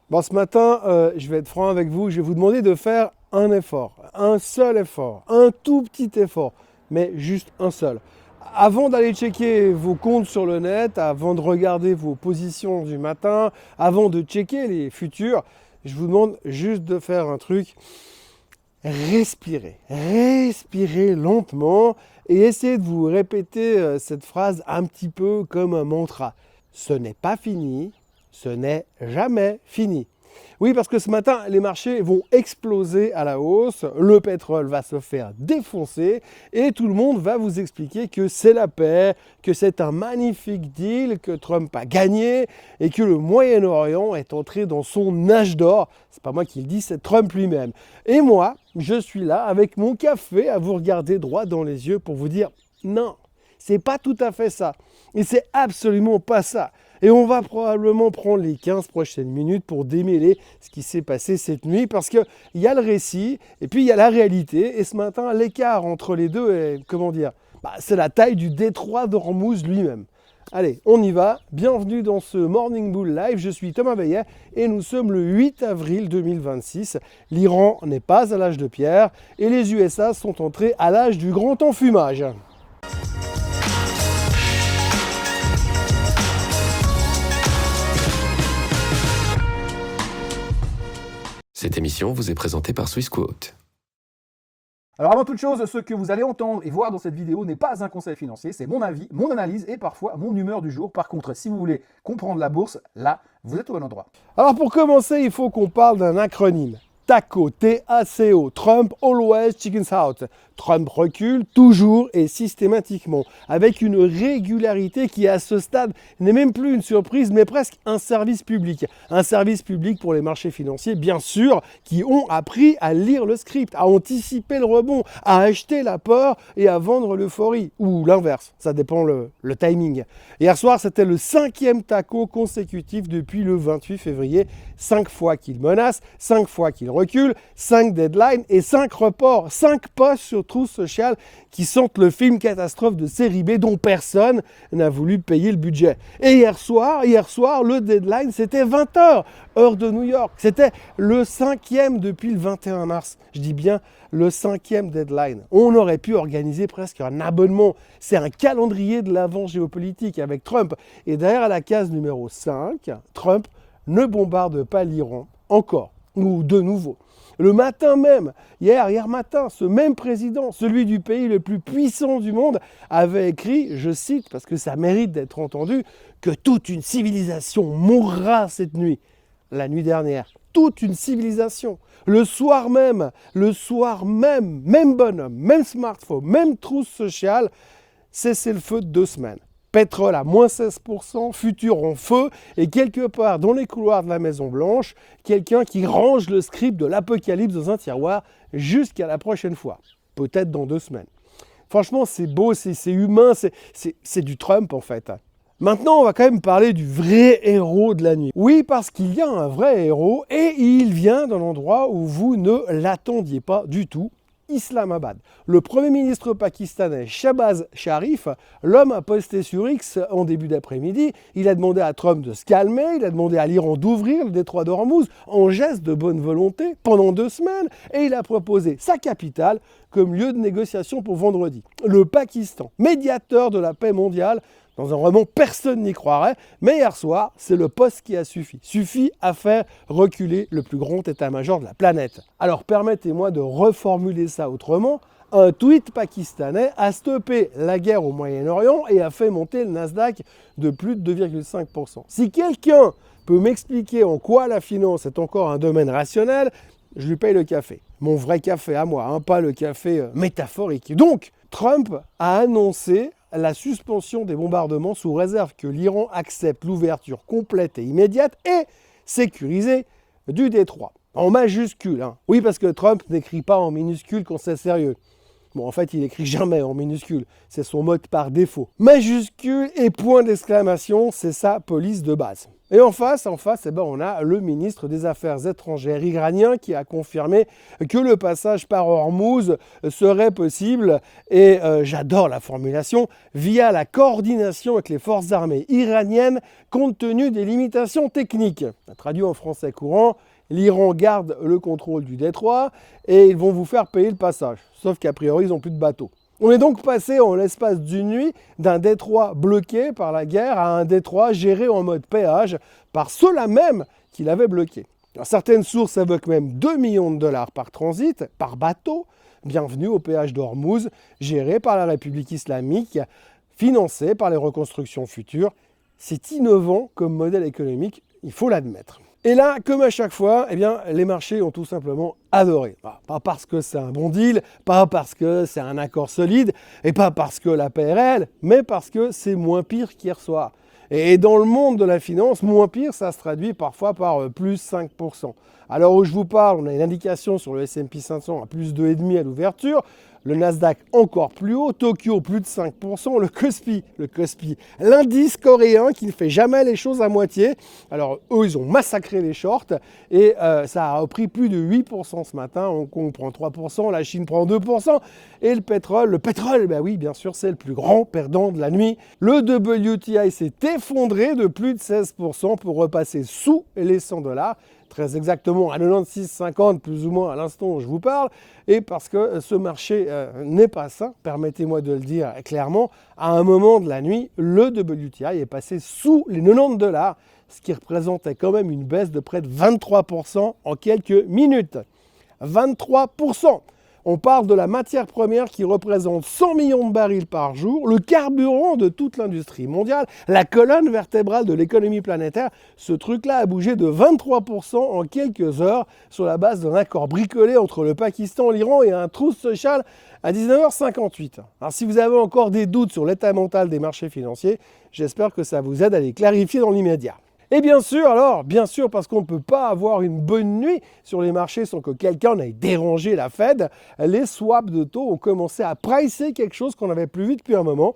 Bon, ce matin, je vais être franc avec vous, je vais vous demander de faire un effort, un seul effort, un tout petit effort, mais juste un seul. Avant d'aller checker vos comptes sur le net, avant de regarder vos positions du matin, avant de checker les futurs, je vous demande juste de faire un truc. Respirez, respirez lentement et essayez de vous répéter cette phrase un petit peu comme un mantra. Ce n'est pas fini, ce n'est jamais fini. Oui, parce que ce matin, les marchés vont exploser à la hausse, le pétrole va se faire défoncer et tout le monde va vous expliquer que c'est la paix, que c'est un magnifique deal, que Trump a gagné et que le Moyen-Orient est entré dans son âge d'or. C'est pas moi qui le dis, c'est Trump lui-même. Et moi, je suis là avec mon café à vous regarder droit dans les yeux pour vous dire non, c'est pas tout à fait ça. Et c'est absolument pas ça. Et on va probablement prendre les 15 prochaines minutes pour démêler ce qui s'est passé cette nuit parce qu'il y a le récit et puis il y a la réalité. Et ce matin, l'écart entre les deux est, comment dire, c'est la taille du détroit d'Ormuz lui-même. Allez, on y va. Bienvenue dans ce Morning Bull Live. Je suis Thomas Veillet et nous sommes le 8 avril 2026. L'Iran n'est pas à l'âge de pierre et les USA sont entrés à l'âge du grand enfumage. Cette émission vous est présentée par Swissquote. Alors avant toute chose, ce que vous allez entendre et voir dans cette vidéo n'est pas un conseil financier, c'est mon avis, mon analyse et parfois mon humeur du jour. Par contre, si vous voulez comprendre la bourse, là, vous êtes au bon endroit. Alors pour commencer, il faut qu'on parle d'un acronyme. TACO, T-A-C-O, Trump Always Chickens Out. Trump recule toujours et systématiquement, avec une régularité qui à ce stade n'est même plus une surprise, mais presque un service public. Un service public pour les marchés financiers, bien sûr, qui ont appris à lire le script, à anticiper le rebond, à acheter la peur et à vendre l'euphorie. Ou l'inverse, ça dépend le timing. Hier soir, c'était le 5e TACO consécutif depuis le 28 février. 5 fois qu'il menace, 5 fois qu'il recule, 5 deadlines et 5 reports, 5 posts sur Truth Social qui sentent le film catastrophe de série B dont personne n'a voulu payer le budget. Et hier soir, le deadline, c'était 20h, heure de New York. C'était le 5e depuis le 21 mars. Je dis bien le 5e deadline. On aurait pu organiser presque un abonnement. C'est un calendrier de l'avant géopolitique avec Trump. Et derrière la case numéro 5, Trump ne bombarde pas l'Iran encore, ou de nouveau. Le matin même, hier matin, ce même président, celui du pays le plus puissant du monde, avait écrit, je cite, parce que ça mérite d'être entendu, que toute une civilisation mourra cette nuit, la nuit dernière. Toute une civilisation. Le soir même, même bonhomme, même smartphone, même Truth Social, cessez-le-feu de 2 semaines. Pétrole à moins 16%, futur en feu, et quelque part dans les couloirs de la Maison-Blanche, quelqu'un qui range le script de l'apocalypse dans un tiroir jusqu'à la prochaine fois, peut-être dans 2 semaines. Franchement, c'est beau, c'est humain, c'est du Trump en fait. Maintenant, on va quand même parler du vrai héros de la nuit. Oui, parce qu'il y a un vrai héros, et il vient d'un endroit où vous ne l'attendiez pas du tout. Islamabad. Le Premier ministre pakistanais Shahbaz Sharif, l'homme a posté sur X en début d'après-midi, il a demandé à Trump de se calmer, il a demandé à l'Iran d'ouvrir le détroit d'Ormuz en geste de bonne volonté pendant 2 semaines et il a proposé sa capitale comme lieu de négociation pour vendredi. Le Pakistan, médiateur de la paix mondiale, dans un roman, personne n'y croirait, mais hier soir, c'est le poste qui a suffi. Suffit à faire reculer le plus grand état-major de la planète. Alors permettez-moi de reformuler ça autrement. Un tweet pakistanais a stoppé la guerre au Moyen-Orient et a fait monter le Nasdaq de plus de 2,5%. Si quelqu'un peut m'expliquer en quoi la finance est encore un domaine rationnel, je lui paye le café. Mon vrai café à moi, pas le café métaphorique. Donc, Trump a annoncé la suspension des bombardements sous réserve que l'Iran accepte l'ouverture complète et immédiate et sécurisée du détroit. En majuscule. Oui, parce que Trump n'écrit pas en minuscule quand c'est sérieux. Bon, en fait, il écrit jamais en minuscule, c'est son mode par défaut. Majuscule et point d'exclamation, c'est sa police de base. Et en face, on a le ministre des Affaires étrangères iranien qui a confirmé que le passage par Ormuz serait possible, et j'adore la formulation, via la coordination avec les forces armées iraniennes compte tenu des limitations techniques. Traduit en français courant, l'Iran garde le contrôle du détroit et ils vont vous faire payer le passage, sauf qu'a priori ils n'ont plus de bateaux. On est donc passé en l'espace d'une nuit d'un détroit bloqué par la guerre à un détroit géré en mode péage par ceux-là même qui l'avaient bloqué. Alors, certaines sources évoquent même 2 millions de dollars par transit, par bateau. Bienvenue au péage d'Ormuz, géré par la République islamique, financé par les reconstructions futures. C'est innovant comme modèle économique, il faut l'admettre. Et là, comme à chaque fois, les marchés ont tout simplement adoré. Pas parce que c'est un bon deal, pas parce que c'est un accord solide, et pas parce que la paix est réelle, mais parce que c'est moins pire qu'hier soir. Et dans le monde de la finance, moins pire, ça se traduit parfois par plus 5%. À l'heure où je vous parle, on a une indication sur le S&P 500 à plus 2,5% à l'ouverture, le Nasdaq encore plus haut, Tokyo plus de 5%, le Kospi, l'indice coréen qui ne fait jamais les choses à moitié. Alors eux, ils ont massacré les shorts et ça a repris plus de 8% ce matin. Hong Kong prend 3%, la Chine prend 2%. Et le pétrole, ben oui, bien sûr, c'est le plus grand perdant de la nuit. Le WTI s'est effondré de plus de 16% pour repasser sous les $100. Très exactement à 96,50 plus ou moins à l'instant où je vous parle, et parce que ce marché n'est pas sain, permettez-moi de le dire clairement, à un moment de la nuit, le WTI est passé sous les $90, ce qui représentait quand même une baisse de près de 23% en quelques minutes. 23%. On parle de la matière première qui représente 100 millions de barils par jour, le carburant de toute l'industrie mondiale, la colonne vertébrale de l'économie planétaire. Ce truc-là a bougé de 23% en quelques heures sur la base d'un accord bricolé entre le Pakistan, l'Iran et un truce social à 19h58. Alors si vous avez encore des doutes sur l'état mental des marchés financiers, j'espère que ça vous aide à les clarifier dans l'immédiat. Et bien sûr, parce qu'on ne peut pas avoir une bonne nuit sur les marchés sans que quelqu'un n'aille déranger la Fed, les swaps de taux ont commencé à pricer quelque chose qu'on n'avait plus vu depuis un moment,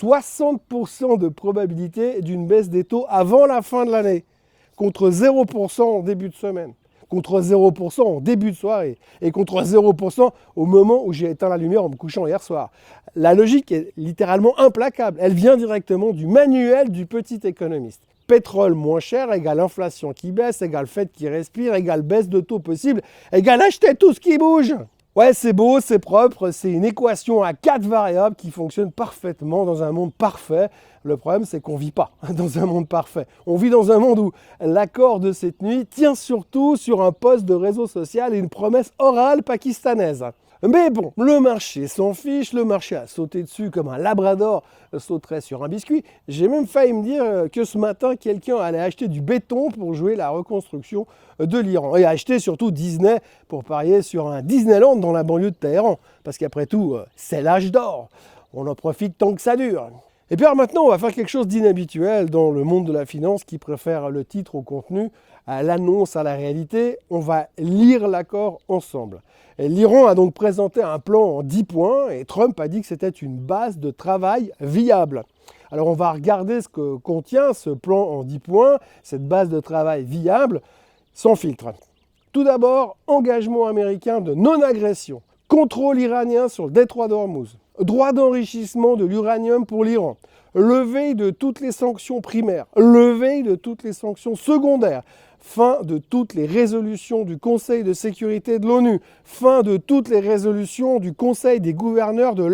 60% de probabilité d'une baisse des taux avant la fin de l'année, contre 0% en début de semaine, contre 0% en début de soirée et contre 0% au moment où j'ai éteint la lumière en me couchant hier soir. La logique est littéralement implacable, elle vient directement du manuel du petit économiste. Pétrole moins cher égale inflation qui baisse, égale Fed qui respire, égale baisse de taux possible, égale acheter tout ce qui bouge. Ouais, c'est beau, c'est propre, c'est une équation à 4 variables qui fonctionne parfaitement dans un monde parfait. Le problème, c'est qu'on ne vit pas dans un monde parfait. On vit dans un monde où l'accord de cette nuit tient surtout sur un post de réseau social et une promesse orale pakistanaise. Mais bon, le marché s'en fiche, le marché a sauté dessus comme un labrador sauterait sur un biscuit. J'ai même failli me dire que ce matin, quelqu'un allait acheter du béton pour jouer la reconstruction de l'Iran. Et acheter surtout Disney pour parier sur un Disneyland dans la banlieue de Téhéran. Parce qu'après tout, c'est l'âge d'or. On en profite tant que ça dure. Et puis alors maintenant, on va faire quelque chose d'inhabituel dans le monde de la finance qui préfère le titre au contenu, à l'annonce à la réalité. On va lire l'accord ensemble. L'Iran a donc présenté un plan en 10 points et Trump a dit que c'était une base de travail viable. Alors on va regarder ce que contient ce plan en 10 points, cette base de travail viable, sans filtre. Tout d'abord, engagement américain de non-agression, contrôle iranien sur le détroit d'Ormuz, droit d'enrichissement de l'uranium pour l'Iran, levée de toutes les sanctions primaires, levée de toutes les sanctions secondaires, fin de toutes les résolutions du Conseil de sécurité de l'ONU, fin de toutes les résolutions du Conseil des gouverneurs de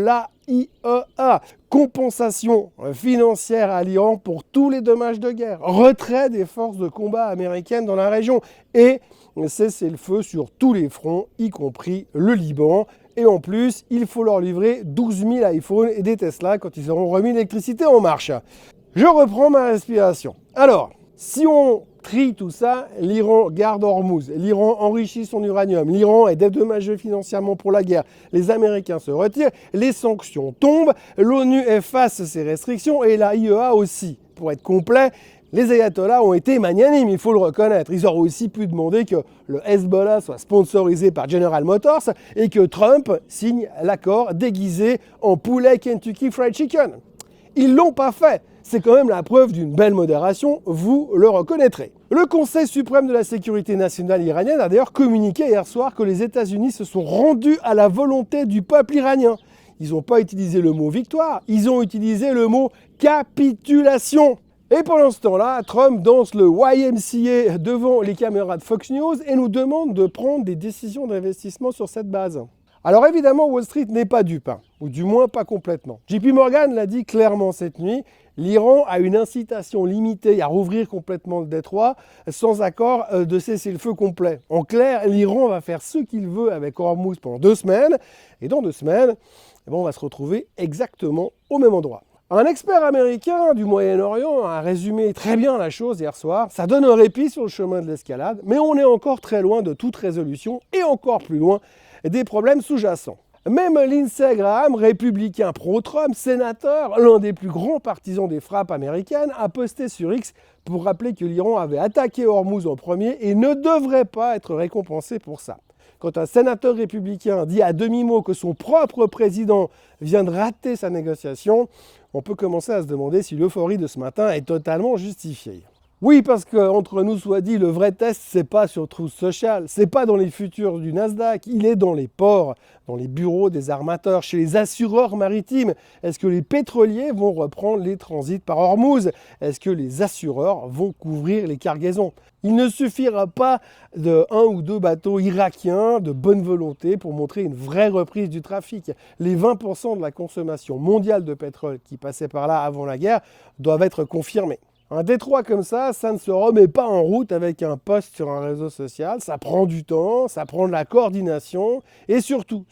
l'AIEA, compensation financière à l'Iran pour tous les dommages de guerre, retrait des forces de combat américaines dans la région et cessez-le-feu sur tous les fronts, y compris le Liban. Et en plus, il faut leur livrer 12 000 iPhones et des Tesla quand ils auront remis l'électricité en marche. Je reprends ma respiration. Alors, si on trie tout ça, l'Iran garde Ormuz, l'Iran enrichit son uranium, l'Iran est dédommagé financièrement pour la guerre, les Américains se retirent, les sanctions tombent, l'ONU efface ses restrictions et la IEA aussi. Pour être complet, Les ayatollahs ont été magnanimes, il faut le reconnaître. Ils auraient aussi pu demander que le Hezbollah soit sponsorisé par General Motors et que Trump signe l'accord déguisé en poulet Kentucky Fried Chicken. Ils l'ont pas fait. C'est quand même la preuve d'une belle modération, vous le reconnaîtrez. Le Conseil suprême de la sécurité nationale iranienne a d'ailleurs communiqué hier soir que les États-Unis se sont rendus à la volonté du peuple iranien. Ils n'ont pas utilisé le mot victoire, ils ont utilisé le mot capitulation. Et pendant ce temps-là, Trump danse le YMCA devant les caméras de Fox News et nous demande de prendre des décisions d'investissement sur cette base. Alors évidemment, Wall Street n'est pas dupe, ou du moins pas complètement. JP Morgan l'a dit clairement cette nuit, l'Iran a une incitation limitée à rouvrir complètement le détroit sans accord de cessez-le-feu complet. En clair, l'Iran va faire ce qu'il veut avec Hormuz pendant 2 semaines, et dans 2 semaines, on va se retrouver exactement au même endroit. Un expert américain du Moyen-Orient a résumé très bien la chose hier soir. Ça donne un répit sur le chemin de l'escalade, mais on est encore très loin de toute résolution et encore plus loin des problèmes sous-jacents. Même Lindsey Graham, républicain pro-Trump, sénateur, l'un des plus grands partisans des frappes américaines, a posté sur X pour rappeler que l'Iran avait attaqué Hormuz en premier et ne devrait pas être récompensé pour ça. Quand un sénateur républicain dit à demi-mot que son propre président vient de rater sa négociation, on peut commencer à se demander si l'euphorie de ce matin est totalement justifiée. Oui, parce qu'entre nous soit dit, le vrai test, c'est pas sur Truth Social, c'est pas dans les futurs du Nasdaq, il est dans les ports, dans les bureaux des armateurs, chez les assureurs maritimes. Est-ce que les pétroliers vont reprendre les transits par Hormuz? Est-ce que les assureurs vont couvrir les cargaisons? Il ne suffira pas de 1 ou 2 bateaux irakiens de bonne volonté pour montrer une vraie reprise du trafic. Les 20% de la consommation mondiale de pétrole qui passait par là avant la guerre doivent être confirmés. Un détroit comme ça ne se remet pas en route avec un post sur un réseau social. Ça prend du temps, ça prend de la coordination et surtout,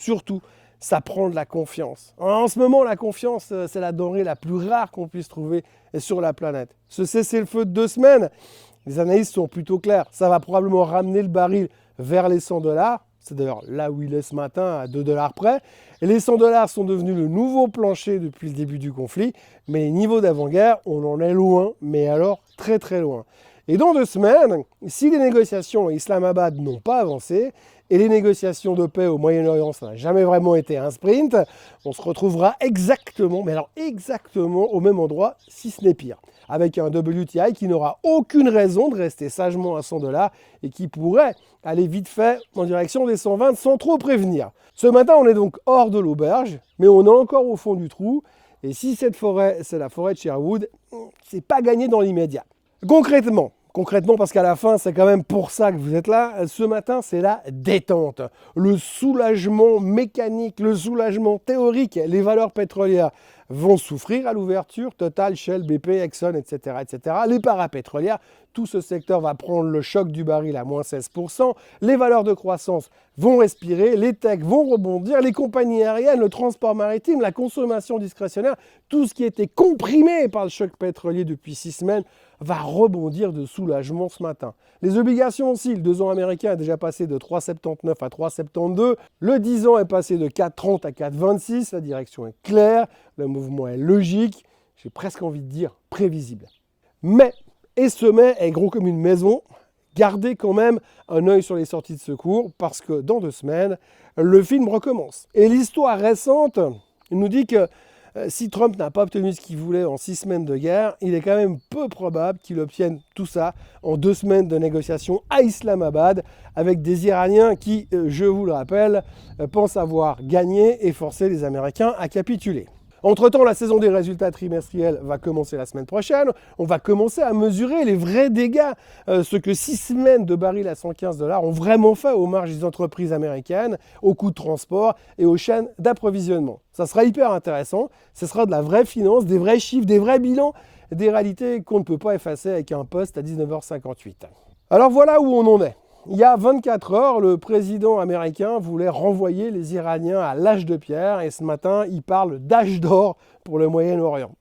ça prend de la confiance. En ce moment, la confiance, c'est la denrée la plus rare qu'on puisse trouver sur la planète. Ce cessez-le-feu de 2 semaines, les analyses sont plutôt claires. Ça va probablement ramener le baril vers les $100. C'est d'ailleurs là où il est ce matin, à $2 près. Et les $100 sont devenus le nouveau plancher depuis le début du conflit. Mais les niveaux d'avant-guerre, on en est loin, mais alors très très loin. Et dans 2 semaines, si les négociations à Islamabad n'ont pas avancé, et les négociations de paix au Moyen-Orient, ça n'a jamais vraiment été un sprint, on se retrouvera exactement, mais alors exactement au même endroit, si ce n'est pire. Avec un WTI qui n'aura aucune raison de rester sagement à $100 et qui pourrait aller vite fait en direction des 120 sans trop prévenir. Ce matin, on est donc hors de l'auberge, mais on est encore au fond du trou. Et si cette forêt, c'est la forêt de Sherwood, c'est pas gagné dans l'immédiat. Concrètement, parce qu'à la fin, c'est quand même pour ça que vous êtes là, ce matin, c'est la détente. Le soulagement mécanique, le soulagement théorique. Les valeurs pétrolières vont souffrir à l'ouverture, Total, Shell, BP, Exxon, etc., etc. Les parapétrolières, tout ce secteur va prendre le choc du baril à moins 16%. Les valeurs de croissance vont respirer, les techs vont rebondir, les compagnies aériennes, le transport maritime, la consommation discrétionnaire, tout ce qui était comprimé par le choc pétrolier depuis 6 semaines va rebondir de soulagement ce matin. Les obligations aussi, le 2 ans américain est déjà passé de 3,79 à 3,72. Le 10 ans est passé de 4,30 à 4,26. La direction est claire, le mouvement est logique, j'ai presque envie de dire prévisible. Mais, et ce mais est gros comme une maison, gardez quand même un œil sur les sorties de secours parce que dans 2 semaines, le film recommence. Et l'histoire récente nous dit que si Trump n'a pas obtenu ce qu'il voulait en 6 semaines de guerre, il est quand même peu probable qu'il obtienne tout ça en 2 semaines de négociations à Islamabad avec des Iraniens qui, je vous le rappelle, pensent avoir gagné et forcé les Américains à capituler. Entre-temps, la saison des résultats trimestriels va commencer la semaine prochaine. On va commencer à mesurer les vrais dégâts, ce que 6 semaines de baril à $115 ont vraiment fait aux marges des entreprises américaines, aux coûts de transport et aux chaînes d'approvisionnement. Ça sera hyper intéressant. Ce sera de la vraie finance, des vrais chiffres, des vrais bilans, des réalités qu'on ne peut pas effacer avec un post à 19h58. Alors voilà où on en est. Il y a 24 heures, le président américain voulait renvoyer les Iraniens à l'âge de pierre et ce matin, il parle d'âge d'or pour le Moyen-Orient.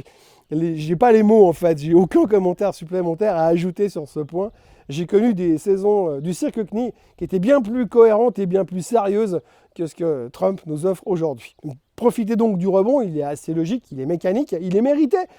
J'ai pas les mots en fait, j'ai aucun commentaire supplémentaire à ajouter sur ce point. J'ai connu des saisons du cirque CNI qui étaient bien plus cohérentes et bien plus sérieuses que ce que Trump nous offre aujourd'hui. Profitez donc du rebond, il est assez logique, il est mécanique, il est mérité.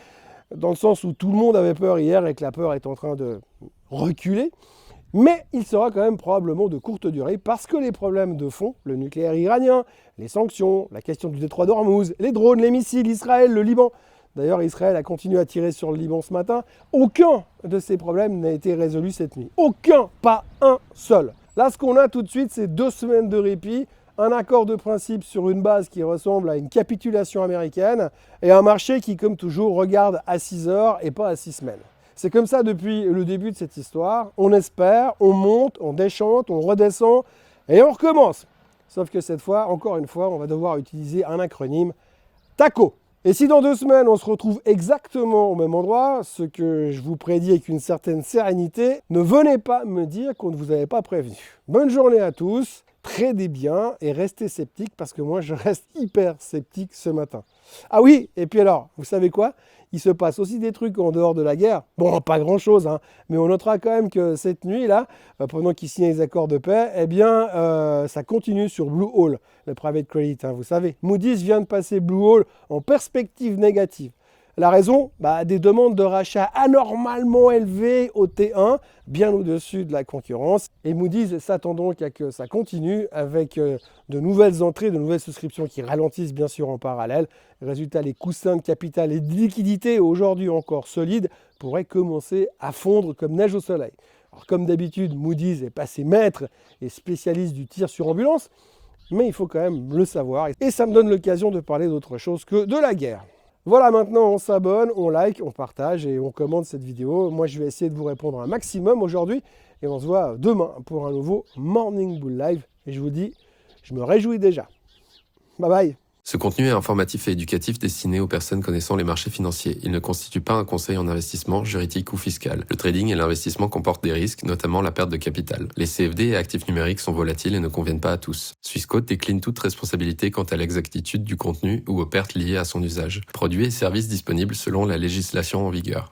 dans le sens où tout le monde avait peur hier et que la peur est en train de reculer. Mais il sera quand même probablement de courte durée parce que les problèmes de fond, le nucléaire iranien, les sanctions, la question du détroit d'Ormuz, les drones, les missiles, Israël, le Liban. D'ailleurs, Israël a continué à tirer sur le Liban ce matin. Aucun de ces problèmes n'a été résolu cette nuit. Aucun, pas un seul. Là, ce qu'on a tout de suite, c'est 2 semaines de répit, un accord de principe sur une base qui ressemble à une capitulation américaine et un marché qui, comme toujours, regarde à 6 heures et pas à 6 semaines. C'est comme ça depuis le début de cette histoire. On espère, on monte, on déchante, on redescend et on recommence. Sauf que cette fois, encore une fois, on va devoir utiliser un acronyme TACO. Et si dans 2 semaines, on se retrouve exactement au même endroit, ce que je vous prédis avec une certaine sérénité, ne venez pas me dire qu'on ne vous avait pas prévenu. Bonne journée à tous, tradez bien et restez sceptiques parce que moi, je reste hyper sceptique ce matin. Ah oui, et puis alors, vous savez quoi ? Il se passe aussi des trucs en dehors de la guerre. Bon, pas grand-chose, hein, mais on notera quand même que cette nuit-là, pendant qu'ils signent les accords de paix, eh bien, ça continue sur Bluehole, le private credit, hein, vous savez. Moody's vient de passer Bluehole en perspective négative. La raison, des demandes de rachat anormalement élevées au T1, bien au-dessus de la concurrence. Et Moody's s'attend donc à que ça continue avec de nouvelles entrées, de nouvelles souscriptions qui ralentissent bien sûr en parallèle. Résultat, les coussins de capital et de liquidité, aujourd'hui encore solides, pourraient commencer à fondre comme neige au soleil. Alors, comme d'habitude, Moody's est passé maître et spécialiste du tir sur ambulance, mais il faut quand même le savoir. Et ça me donne l'occasion de parler d'autre chose que de la guerre. Voilà, maintenant on s'abonne, on like, on partage et on commente cette vidéo. Moi, je vais essayer de vous répondre un maximum aujourd'hui et on se voit demain pour un nouveau Morning Bull Live. Et je vous dis, je me réjouis déjà. Bye bye. Ce contenu est informatif et éducatif destiné aux personnes connaissant les marchés financiers. Il ne constitue pas un conseil en investissement, juridique ou fiscal. Le trading et l'investissement comportent des risques, notamment la perte de capital. Les CFD et actifs numériques sont volatiles et ne conviennent pas à tous. Swissquote décline toute responsabilité quant à l'exactitude du contenu ou aux pertes liées à son usage. Produits et services disponibles selon la législation en vigueur.